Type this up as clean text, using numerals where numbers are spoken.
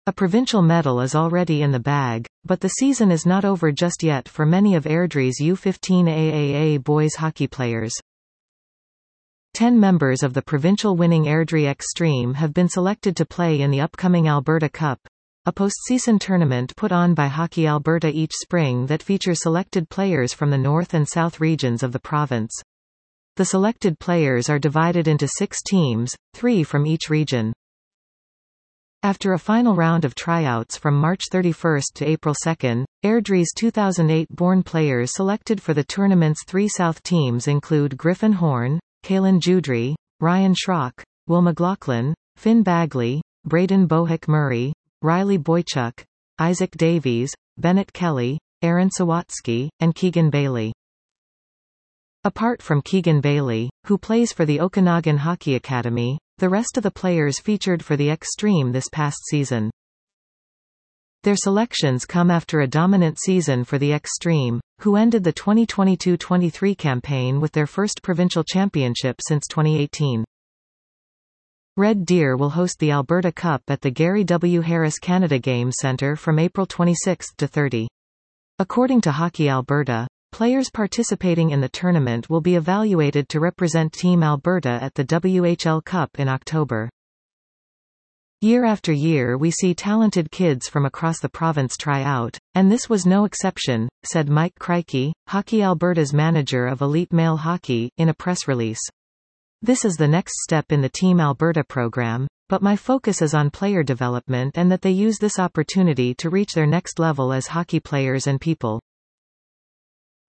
A provincial medal is already in the bag, but the season is not over just yet for many of Airdrie's U15 AAA boys hockey players. 10 members of the provincial winning Airdrie Extreme have been selected to play in the upcoming Alberta Cup, a postseason tournament put on by Hockey Alberta each spring that features selected players from the north and south regions of the province. The selected players are divided into 6 teams, 3 from each region. After a final round of tryouts from March 31 to April 2, Airdrie's 2008-born players selected for the tournament's 3 South teams include Griffin Horn, Kaylin Judry, Ryan Schrock, Will McLaughlin, Finn Bagley, Braden Bohick Murray, Riley Boychuk, Isaac Davies, Bennett Kelly, Aaron Sawatsky, and Keegan Bailey. Apart from Keegan Bailey, who plays for the Okanagan Hockey Academy, the rest of the players featured for the Extreme this past season. Their selections come after a dominant season for the Extreme, who ended the 2022-23 campaign with their first provincial championship since 2018. Red Deer will host the Alberta Cup at the Gary W. Harris Canada Games Centre from April 26 to 30. According to Hockey Alberta, players participating in the tournament will be evaluated to represent Team Alberta at the WHL Cup in October. Year after year we see talented kids from across the province try out, and this was no exception, said Mike Krike, Hockey Alberta's manager of elite male hockey, in a press release. This is the next step in the Team Alberta program, but my focus is on player development and that they use this opportunity to reach their next level as hockey players and people.